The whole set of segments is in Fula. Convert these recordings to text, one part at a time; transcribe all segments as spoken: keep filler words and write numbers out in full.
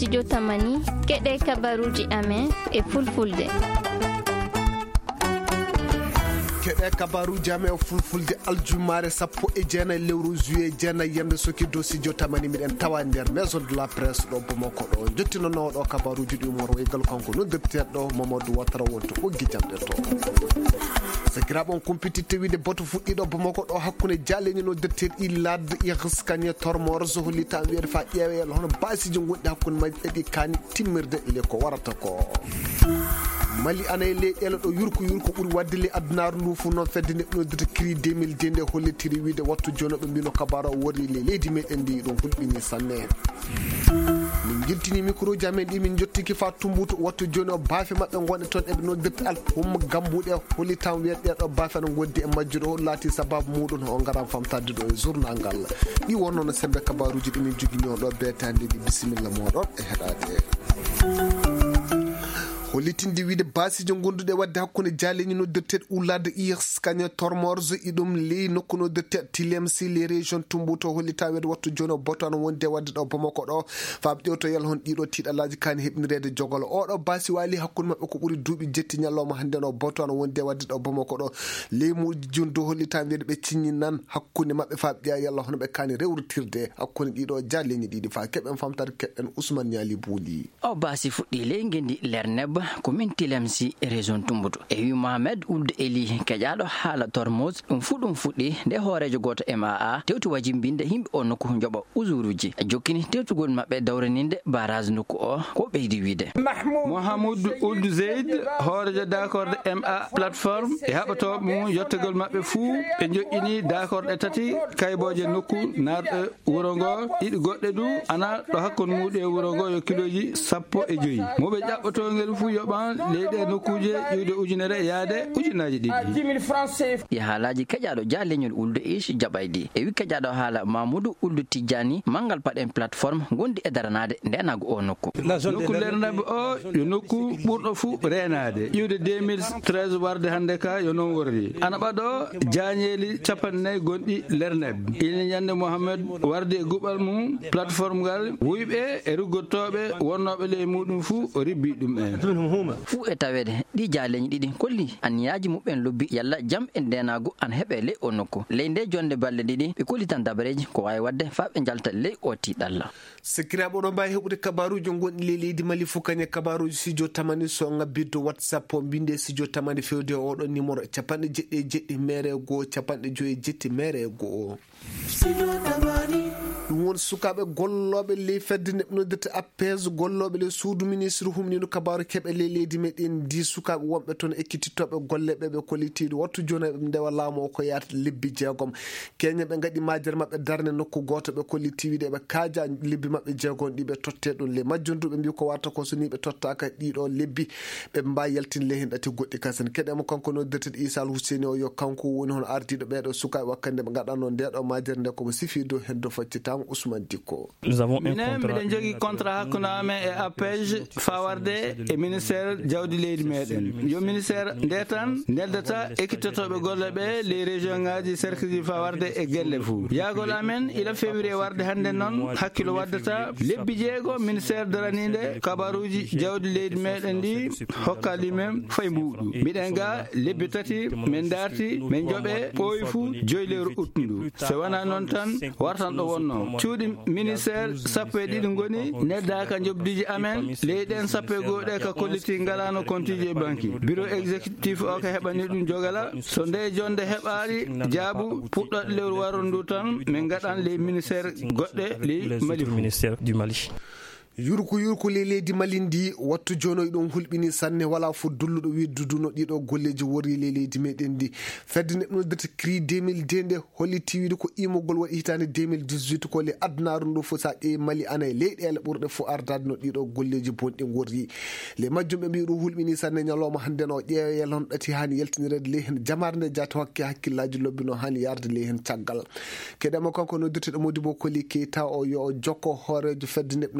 studio Tamani keɗe kabaruji amen e fulfulde. keɗe kabaruji amen e fulfulde aljumare sappo e jeenayi lewru juillet jeenayi yemde soki dow studio Tamani miɗen tawa nder maison de la presse ɗo Bamako ɗo jottinonowo ɗo kabaruji ɗi umor waygal kanko noddirteɗo Mamadou Watara wonto ɓoggi jamɗe to sakiraɓe on compétiteur wiide boto fuɗɗiɗo Bamako ɗo hakkude jaleñi no detteɗi ladde ihskagne tormor so holli tan wiyede fa ƴeeweyel hono basiji gonɗi hakkude majji ɗiɗi kani timmirde ele ko warata ko Mali ana e leyɗele ɗo yurko yurko ɓuuri wadde le addunaru ndu fu noon fedde neɗɗo noddata cri deux mille deux nde hollitiri wiide wattu joni ɓe mbino kabaro wori le leydi meɗen ndi ɗum hulɓini sanne min jeltini micro ji amen ɗi min jottiki fa tumbuto wattu joni o baafe mabɓe gonɗe toon eɓe noddirta alhumma gambuɗe holli tan wiyeɗe ɗo baafe no goddi e majjuɗo o laati sababu muɗum o garan famtade ɗo e journal ngal ɗi wonno no sembe kabaruji ɗi min jogui o ɗo beetande ɗi bisimilla moɗon e heɗade hollitinde wiide basiji gonduɗe wadde hakkude jaleñi noddirteɗe ullade ihskagne tormorge iɗum ley nokku noddirteɗe tilemsi les région tumbuto hollita wede wattu joni o botano wonde wadde ɗo Bamako ɗo faaɓe ƴewto yal hon ɗiɗo tiiɗalaji kani heɓnirede jogolo oɗo basi wali hakkude mabɓe ko ɓuuri duuɓi jetti ñalloma hande no botano wonde wadde ɗo Bamako ɗo leymuji joni dow hollita wede ɓe cinñi nan hakkude mabɓe faaɓe ƴeewa yalla hono ɓe kani rewrutirde hakkude ɗiɗo jaleñi ɗiɗi fa keɓen famtade keɓen Ousmane Niali Bouli o basi fuɗɗi ley gendi lerneb komin tilemsi région tumbuto e wi Mohamed Ould Eli keƴaɗo haala tormos ɗum fu ɗum fuɗɗi nde hoorejo goto M A A tewti wajimbinde yimɓe o nokku joɓa usuruji jokkini tewtugol mabɓe dawraninde barage nokku o ko ɓeydi wiide Mohamed Ould Zeyd hoorejo d'accord M A plateforme e haɓatoɓe mum yettegol mabɓe fuu ɓe joƴƴini d'accord ɗe tati kayboje nokku narɗo wuro ngo ɗiɗi goɗɗe du ana ɗo hakkude muɗum e wuro ngo yo kiloji sappo e joyyi moɓe ƴaɓɓotogel fuu yoɓan leyɗe nokkuje ƴiwde ujunere yaade ujunaji ɗiɗi e haalaji keƴaɗo ja leñol Ould Ish jaɓaydi e wi keƴaɗo haala Mamoudou Ould Tidjani mangal paɗen plateforme gondi e daranade ndenago o nokku nokku lernaɓe o yo nokku ɓurɗo fuu renade ƴiwde deux mille treize warde hande ka yo noon worri ana ɓaɗo jañeli capannayyi gonɗi lernaɓe ina ñande Mohamed warde e guɓal mum plateforme ngal wuyɓe e ruggottoɓe wonnoɓe ley muɗum fuu o ribbi ɗum en fuu e tawede ɗi jaleñi ɗiɗi kolli anniyaji muɓɓen lobbi yalla jaam e ndenago an heeɓe ley o nokku ley nde jonde balɗe ɗiɗi ɓe kolli tan dabareji ko wawi wadde fa ɓe jalta ley o tiɗalla sikiraɓe oɗon mbawi heɓude kabaruji gonɗi ley leydi Mali fuu kañe kabaruji studio Tamani so ngabbiddo WhatsApp o mbinde studio Tamani fewde oɗo numéro capanɗe jeɗɗi e jeɗɗi mere goho capanɗe joyi e jetti mere goho ɗum woni sukaɓe golloɓe ley fedde neɓe noddirta appes golloɓe ley suudu ministre humnino kabaru keɓe ley leydi meɗen ndi sukaɓe wonɓe toon ekkitittoɓe golleɓe ɓe kollitiɗo wattu joni ɓe ndewa laamu o ko yata lebbi jeegom keña ɓe gaɗi majere mabɓe darne nokku goto ɓe kolliti wiide ɓe kaaja lebbi mabɓe jeegom ɗi ɓe totte ɗum ley majjonduɓe mbi ko warta ko so ni ɓe tottaka ɗiɗo lebbi ɓe mbawi yaltin ley hen ɗati goɗɗi kasen keɗemo kanko noddirteɗo Issa Husseini o yo kanko woni hono ardiɗo ɓeɗo sukaɓe wakkande ɓe gaɗanno ndeɗo majere nde komo sifi dow heddo faccitama Ousmane Dikko minen mbiɗen jogui contrat hakkude amen e A P J fawarde e ministére jawdi leydi meɗen yo ministére nde tan neldata ekkittotoɓe golle ɓe les région ngaji cercle ji fawarde e gelle fou yagol amen ila février warde hande noon hakkilo waddata lebbi jeego ministére daranide kabaruji jawdi leydi meɗen ndi hokka limen fay mbuɗu mbiɗen ga lebbi tati min darti min jooɓe ɓooyi fou joyi lewru uttundu so wona noon tan wartan ɗo wonno cuuɗi ministére sappo e ɗiɗi goni neddaka jobdiji amen leyɗen sappo e goho ɗe ka kolliti ngalano comptiji e banque bureau exécutif o ko heɓani ɗum jogala so nde jonde heɓari jaabu puɗɗoɗe lewru waru ndu tan min gaɗan les ministére goɗɗe ley Mali ministére du Mali yurku yurku ley leydi Mali ndi wattu jono ɗum hulɓini sanne wala fo dulluɗo widduduno ɗiɗo golleji wori ley leydi meɗen ndi fedde neɓe noddirta cri deux mille deux nde holliti wiide ko imogol waɗi hitande deux mille dix-huit ko le addunaru ndu fo sa ƴeewi Mali ana e leyɗele ɓurɗe fo ardade no ɗiɗo golleji bonɗi gorri le majjum ɓe mbi ɗum hulɓini sanne ñalawma hande no ƴeeweyel hon ɗati hani yaltinirede ley hen jamare nde jata hokke hakkillaji lobbi no hani yarde ley hen caggal keɗema kanko noddirteɗo Modibo Koli Keita o yo jokko hoorejo fedde neɓe noddirta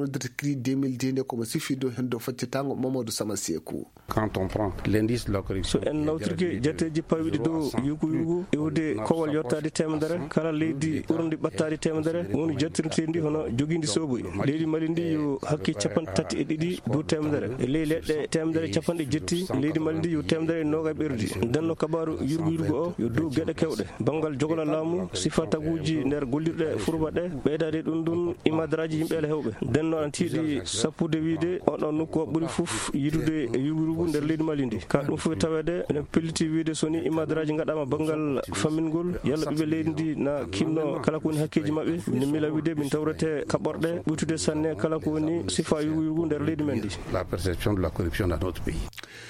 écrit deux mille deux nde komo sifido hendo faccitango Mamadou Sama Sekou. Quand on prend l'indice de la corruption, so en nawtirke jetteji pawiɗi dow yugu yugu iwde kowal yottade temedere kala leydi ɓurdi ɓattade temedere woni jettirtendi hono joguidi soboyi leydi Mali ndi yo hakke capanɗe tati e ɗiɗi dow temedere e ley leɗɗe temedere capanɗe jetti leydi Mali ndi yo temedere e noga ɓerdi denno kabaru yurgu yurgu o yo dow gueɗe kewɗe banggal jogla laamu sifa taguji nder gollirɗe furba ɗe ɓeydade ɗum ɗum imadaraji yimɓele hewɓe denno an tiiɗi sappude wiide oɗon nokku o ɓuuri fof yidude e yurgu yurgu nder leydi Mali ndi ka ɗum fof tawede ene pelliti wiide soni imadaraji gaɗama banggal famingol yalla ɓiɓe leydi ndi na kinno kala ko woni hakkeji mabɓe min mila wiide min tawrete kaɓorɗe ɓuytude sanne kala ko woni sifa yugu yugu nder leydi men ndi. La perception de la corruption dans notre pays.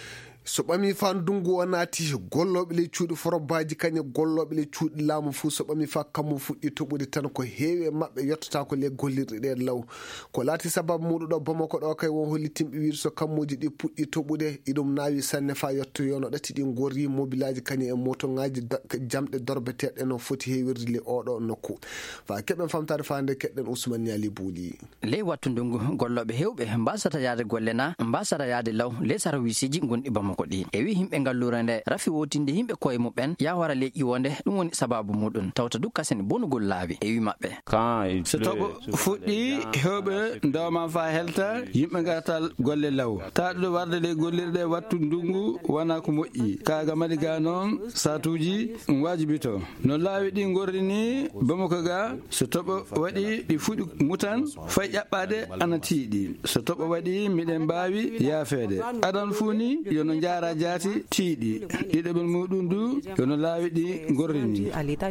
so ɓami fa ndungu o naati golloɓe ley cuuɗi forobaji kañe golloɓe ley cuuɗi laamu fuu so ɓami fa kammu fuɗɗi toɓude tan ko heewi e maɓɓe yettota ko ley gollirɗe ɗe law ko laati sababu muɗum ɗo Bamako ɗo kay won hollitimɓe wiide so kammuji ɗi puɗɗi toɓude iɗum naawi sanne fa yetto yono ɗati ɗi gorri mobilaji kañe e motoŋaji jamɗe dorbeteɗe no foti heewirde ley oɗo nokku fa keɓen famtade fa nde keɗɗen Ousmane Niali Bouli. ley wattu ndungu golloɓe hewɓe mbasata yaade golle na mbasata yaade law ley sarwisiji gonɗi Bamako ko ɗi e wi himɓe ngallure nde rafi wotinde himɓe koye muɓen yawara ley ƴiwonde ɗum woni sababu muɗum tawta du kasen bonugol laabi e wi maɓɓe so toɓo fuɗɗi hewɓe ndawma fa helta yimɓe garata golle law taɗuɗo warde ley gollirɗe wattu ndungu wona ko moƴƴi kaga mali ga noon satuji wajibito no laawi ɗi gorrini Bamako ga so toɓo waɗi ɗi fuɗi mutan fay ƴaɓɓade ana tiiɗi so toɓo waɗi miɗen mbawi yaafede adan funi yono jara jaati tiiɗi ɗiɗoɓel muɗum du yono laawi ɗi gorrini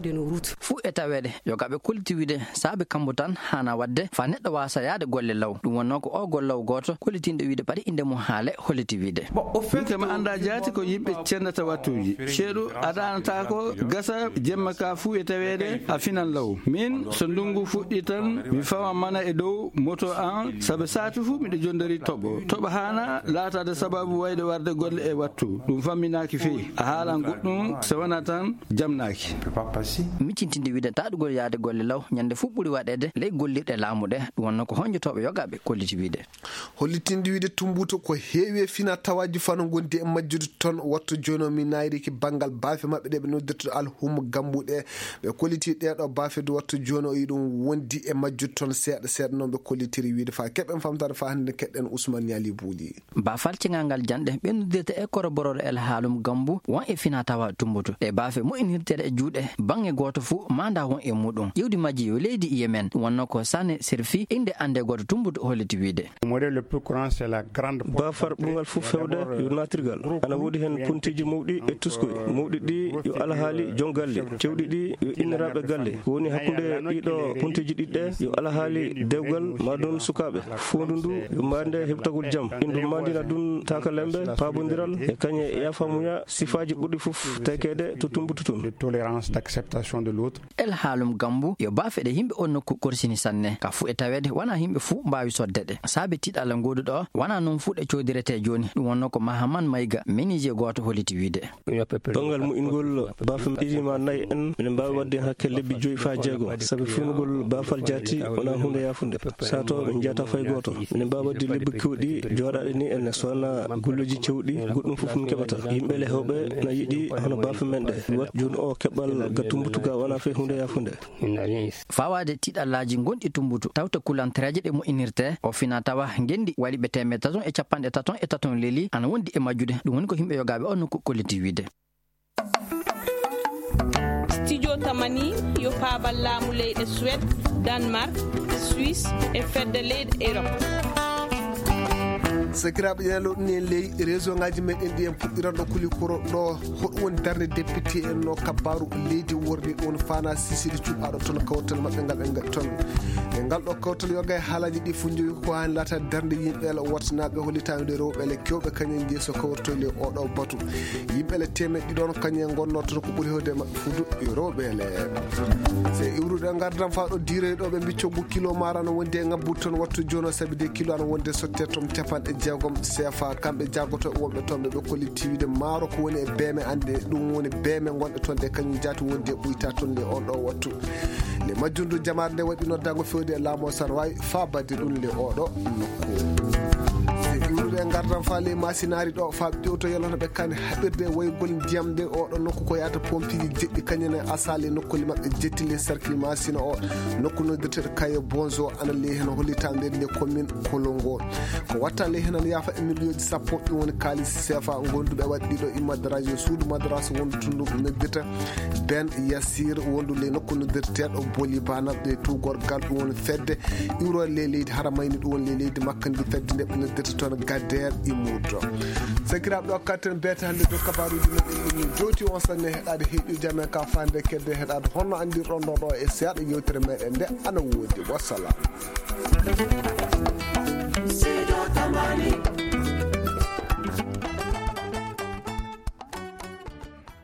fuu e tawede yogaɓe koltiwide saabi kambo tan hana wadde fa neɗɗo wasa yaade golle law ɗum wonno ko o gollaw goto hollitinɗo wiide paɗi inde mum haale holliti wiide kema anda jaati ko yimɓe cendata wattuji ceeɗu aɗanata ko gasa jemma ka fuu e tawede a finan law min so ndungu fuɗɗi tan mi fawa mana e dow moto an saabu satu fuu miɗo jondori toɓo toɓo hana laatade sababu wayde warde golle e wattu ɗum famminaki feyi a haalan goɗɗum so wona tan jamnaki miccintinde wiide taɗugol yaade golle law ñande fu ɓuuri waɗede ley gollirɗe laamu ɗe ɗum wonno ko honjotoɓe yogaɓe kolliti wiide hollitinde wiide tumbuto ko heewi fina tawaji fano gondi e majjude toon wattu joni mi nayriki banggal baafe mabɓe ɗe ɓe noddirta alhuma gambuɗe ɓe kolliti ɗeɗo baafe du wattu joni o yiɗum wondi e majjude toon seeɗa seeɗa noon ɓe kollitiri wiide fa keɓen famtade fa hande keɗɗen Ousmane Niali Bouli bafal cingal janɗe ɓe noddirta e koroborore el haalum gambu won e fina tawa tumbutu ɗe baafe moƴƴinirteɗe e juuɗe bange goto fuu manda won e muɗum ƴewdi majji yo leydi Yemen ɗum wonno ko Sane Serfi inde ande goto tumbutu holliti wiide bafar ɓurgal fof fewde yo natirgal ana woodi hen puntiji mawɗi e tuskoy mawɗi ɗi yo alhaali jongalle cewɗi ɗi yo inniraɓe galle woni hakkude ɗiɗo puntiji ɗiɗɗe yo alhaali dewgal maɗum sukaɓe fondu ndu yo mande heɓtagol jaam indu mandina ɗum taka lembe pabodiral e kañe yafamuya sifaji ɓurɗi fof tekede to tumbutu tun el haalum gambu yo baafe ɗe yimɓe on nokku korsini sanne ka fu e tawede wona yimɓe fuu mbawi soddeɗe saabi tiɗalla ngoduɗo wona noon fuu ɗe codirete joni ɗum wonno ko Mahaman Mayga ménisier goto holliti wiide bangal mu'ingol baafe ɗiɗima nayyi en minen mbawi wadde hakke lebbi joyyi fa jeegom saabi funugol baafal jaati wona hunde yafunde sato ɓe jeyata fay goto minen mbawi wadde lebbi kewɗi joɗaɗe ni enne so wona golloji cewɗi goɗɗum fof min keɓata yimɓe le hewɓe na yiiɗi hono baafe men ɗe wat joni o keɓal ga tumbutuga wona fe hunde yafunde fawade tiɗallaji gonɗi tumbutu tawta kulantereje ɗe moƴƴinirte o fina tawa gendi waɗi ɓe temed taton e capanɗe taton e taton leeli ana wondi e majjude ɗum woni ko yimɓe yogaɓe on nokku kolliti wiide studio tamani yo paabal laamu leyɗe Suède Danemark Suisse e fedde leyɗe Europe sakiraɓe ñalo ɗum en ley réseau ngaji meɗen ɗi en puɗɗiranɗo kulikoro ɗo hoɗum woni darde député en no kabaru leydi worni ɗum fana sisidi cuɓaɗo toon kawtal mabɓe ngal ɓe toon e ngal ɗo kawtal yoga e haalaji ɗi fu jogi ko hani laata darde yimɓele wattanaɓe hollitanoɗe rewɓele kewɓe kañen jeeso kawrtoyle oɗo batu yimɓele temed ɗiɗon kañen gonno toon ko ɓuuri hewde mabɓe fudu rewɓele se iwruɗe gardan fa ɗo diire ɗo ɓe mbiccoggu kilo mara ano wondi e ngabbude toon wattu joni saabi de kilo ana wonde sotte toon capanɗe jeegom sefa kamɓe jaggoto e wonɓe toon ɓe collectivité maaro ko woni e beeme ande ɗum woni beeme gonɗe toon ɗe kañum jaati wondi e ɓuyta toon nde on ɗo wattu le majjundu jamar nde waɗi noddango fewde e laamo san wawi fa badde ɗum le oɗo nokku iwrude gardan faale masinari ɗo fa ƴewto yalano ɓe kane haɓirde waygol ndiyam nde oɗo nokku ko yata pompiji jeɗɗi kañene asali nokkuli maɓɓe jettile cercle masina o nokku noddirteɗo kaye bonzo ana le hen hollita nder le commune kolongo ko watta le hen an yafa e million ji sappo ɗum woni kalis sefa gonduɓe waɗi ɗiɗo immadaration suudu madrasa wondu tundu noddirta ben yassir wondu le nokku noddirteɗo boli banaɓe tugorgal ɗum woni fedde iwro le leydi hara mayni ɗum woni le leydi makka ndi fedde nde ɓe noddirta toon gadder immudro sakiraɓe ɗo katten beete hannde dow kabaruji meɗen ɗumi joti on sanne heɗade heeƴu jamen ka fande kedde heɗade honno andirɗon ɗo ɗo e seeɗa yewtere meɗen nde ana woodi wassalam.